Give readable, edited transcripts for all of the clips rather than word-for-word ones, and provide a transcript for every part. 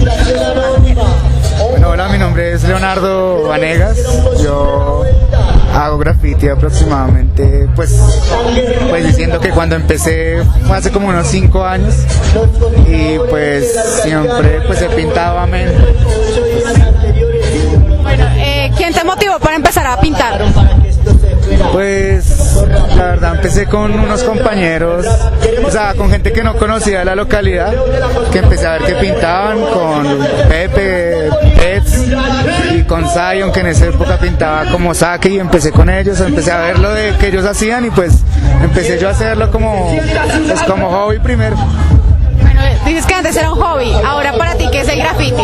Bueno, hola, mi nombre es Leonardo Vanegas. Yo hago graffiti aproximadamente, pues diciendo que cuando empecé fue hace como unos 5 años y pues siempre pues he pintado a mano. Bueno, ¿quién te motivó para empezar a pintar? Pues la verdad empecé con unos compañeros, o sea, con gente que no conocía de la localidad, que empecé a ver que pintaban, con Pepe, Pets y con Zion, que en esa época pintaba como Saki, y empecé con ellos, empecé a ver lo de que ellos hacían y pues empecé yo a hacerlo como hobby primero. Bueno, dices que antes era un hobby, ahora para ti, ¿qué es el graffiti?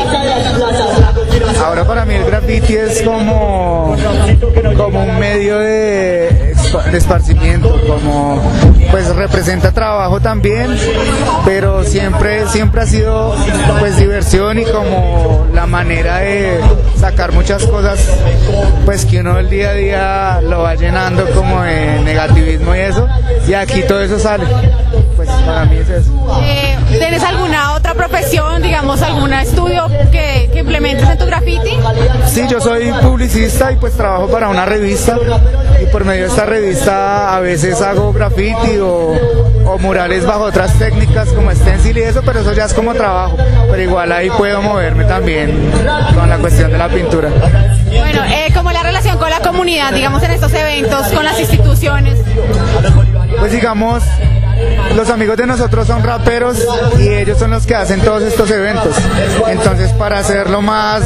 Ahora para mí el graffiti es como un medio de esparcimiento, como pues representa trabajo también, pero siempre ha sido pues diversión y como la manera de sacar muchas cosas pues que uno el día a día lo va llenando como de negativismo y eso, y aquí todo eso sale, pues para mí es eso. ¿Tienes alguna otra profesión, digamos, algún estudio que implementes en tu graffiti? Sí, yo soy publicista y pues trabajo para una revista, y por medio de esta revista a veces hago graffiti o murales bajo otras técnicas como stencil y eso, pero eso ya es como trabajo, pero igual ahí puedo moverme también con la cuestión de la pintura. Bueno, ¿cómo es la relación con la comunidad, digamos, en estos eventos, con las instituciones? Pues digamos, los amigos de nosotros son raperos y ellos son los que hacen todos estos eventos, entonces para hacerlo más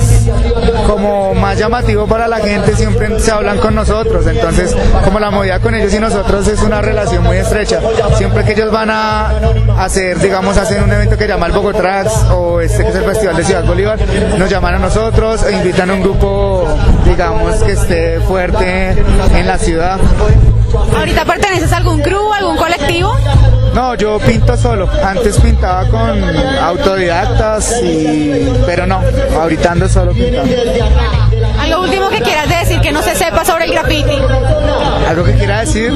llamativo para la gente siempre se hablan con nosotros, entonces como la movida con ellos y nosotros es una relación muy estrecha, siempre que ellos van a hacer, digamos, hacen un evento que llama el Bogotrax o que es el Festival de Ciudad Bolívar, nos llaman a nosotros e invitan a un grupo, digamos, que esté fuerte en la ciudad. ¿Ahorita perteneces a algún crew, algún colectivo? No, yo pinto solo. Antes pintaba con autodidactas, pero no, ahorita ando solo pintando. ¿Algo último que quieras decir que no se sepa sobre el graffiti? ¿Algo que quiera decir?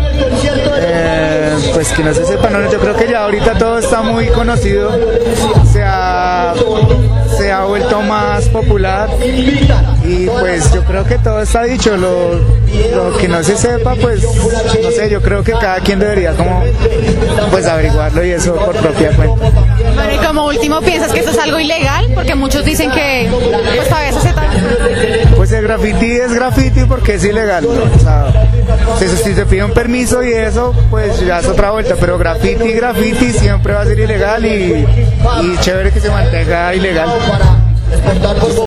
Pues que no se sepa, no, yo creo que ya ahorita todo está muy conocido, se ha vuelto más popular y pues yo creo que todo está dicho, lo que no se sepa, pues no sé, yo creo que cada quien debería como pues averiguarlo y eso por propia cuenta. Bueno, y como último, ¿piensas que esto es algo ilegal? Porque muchos dicen que pues todavía se acepta. Pues el graffiti es graffiti porque es ilegal, ¿no? O sea, si se pide un permiso y eso, pues ya es otra vuelta, pero graffiti siempre va a ser ilegal y chévere que se mantenga ilegal.